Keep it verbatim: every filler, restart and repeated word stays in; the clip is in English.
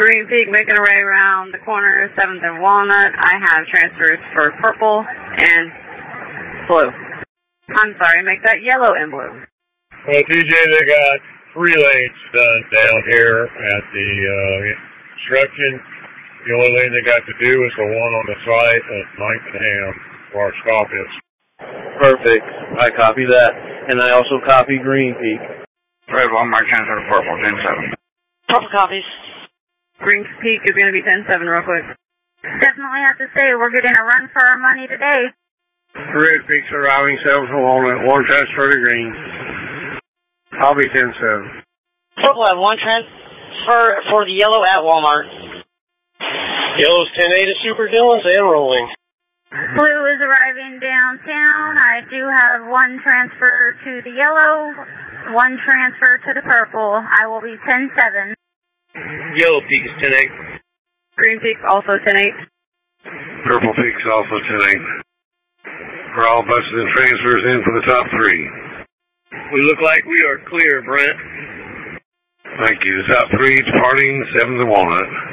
Green Peak making a way around the corner, seventh and Walnut. I have transfers for purple and blue. I'm sorry, make that yellow and blue. Well, T J, they got three lanes done down here at the uh, construction. The only lane they got to do is the one on the site at ninth and Ham, where our stop is. Perfect. I copy that. And I also copy Green Peak. Red one, mark transfer to purple, ten seven. Purple copies. Green Peak is going to be ten seven real quick. Definitely have to say we're getting a run for our money today. Red Peak's arriving, seven for Walnut, one transfer to Green. I'll be ten seven. Purple have one transfer for the yellow at Walmart. Yellow's ten eight to Super Dillon's and rolling. Blue is arriving downtown. I do have one transfer to the yellow, one transfer to the purple. I will be ten seven. Yellow Peak is ten eight. Green Peak also ten eight. Purple Peak's also ten eight. For all buses and transfers in for the top three. We look like we are clear, Brent. Thank you. The top three departing, seventh and Walnut.